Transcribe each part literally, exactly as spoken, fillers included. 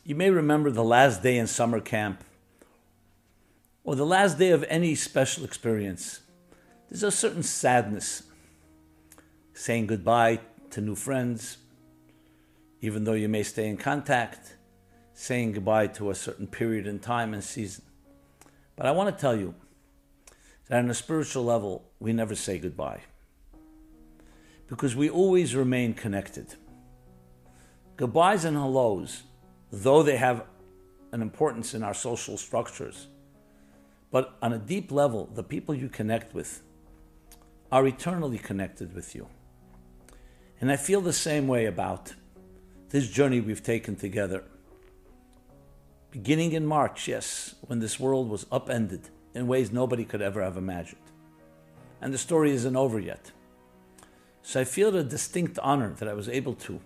You may remember the last day in summer camp or the last day of any special experience. There's a certain sadness, saying goodbye to new friends, even though you may stay in contact, saying goodbye to a certain period in time and season. But I want to tell you that on a spiritual level, we never say goodbye, because we always remain connected. Goodbyes and hellos, though they have an importance in our social structures, but on a deep level, the people you connect with are eternally connected with you. And I feel the same way about this journey we've taken together. Beginning in March, yes, when this world was upended in ways nobody could ever have imagined. And the story isn't over yet. So I feel a distinct honor that I was able to,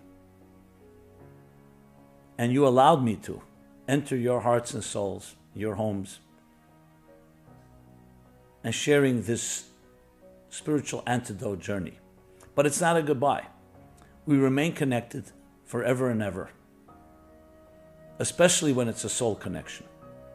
and you allowed me to, enter your hearts and souls, your homes, and sharing this spiritual antidote journey. But it's not a goodbye. We remain connected forever and ever, especially when it's a soul connection.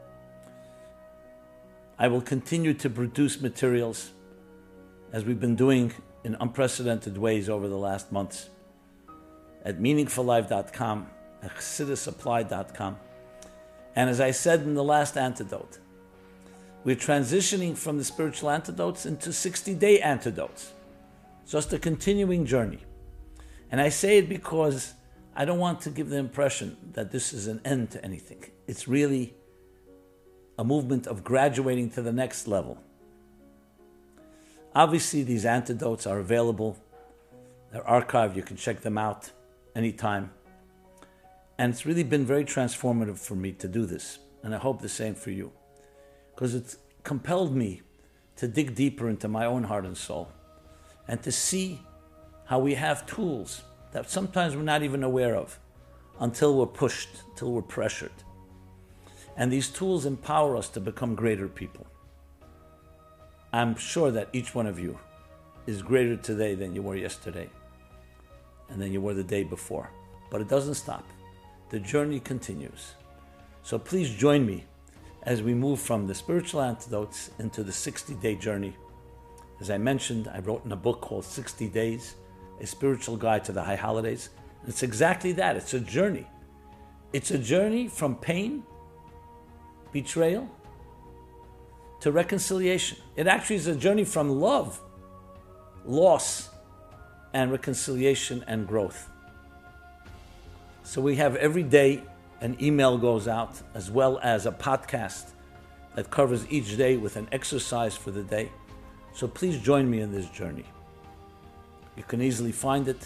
I will continue to produce materials as we've been doing in unprecedented ways over the last months at meaningful life dot com, at chassidus supply dot com. And as I said in the last antidote, we're transitioning from the spiritual antidotes into sixty-day antidotes. So it's a continuing journey. And I say it because I don't want to give the impression that this is an end to anything. It's really a movement of graduating to the next level. Obviously, these antidotes are available. They're archived. You can check them out anytime. And it's really been very transformative for me to do this. And I hope the same for you, because it's compelled me to dig deeper into my own heart and soul and to see how we have tools that sometimes we're not even aware of until we're pushed, until we're pressured. And these tools empower us to become greater people. I'm sure that each one of you is greater today than you were yesterday and than you were the day before. But it doesn't stop. The journey continues. So please join me as we move from the spiritual antidotes into the sixty-day journey. As I mentioned, I wrote in a book called sixty days, A Spiritual Guide to the High Holidays. And it's exactly that. It's a journey. It's a journey from pain, betrayal, to reconciliation. It actually is a journey from love, loss, and reconciliation and growth. So we have every day an email goes out, as well as a podcast that covers each day with an exercise for the day. So please join me in this journey. You can easily find it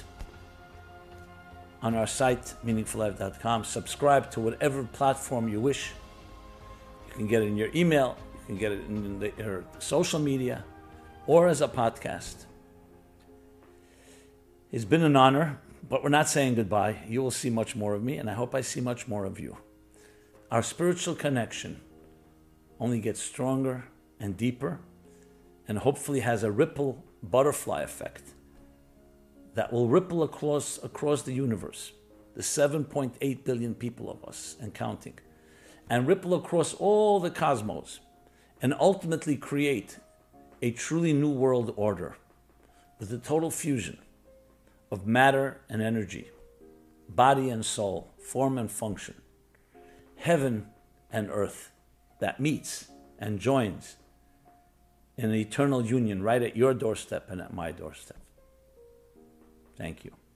on our site, meaningful life dot com. Subscribe to whatever platform you wish. You can get it in your email, you can get it in the, your social media, or as a podcast. It's been an honor, but we're not saying goodbye. You will see much more of me, and I hope I see much more of you. Our spiritual connection only gets stronger and deeper, and hopefully has a ripple butterfly effect that will ripple across, across the universe, the seven point eight billion people of us and counting, and ripple across all the cosmos, and ultimately create a truly new world order with a total fusion of matter and energy, body and soul, form and function, heaven and earth that meets and joins in an eternal union right at your doorstep and at my doorstep. Thank you.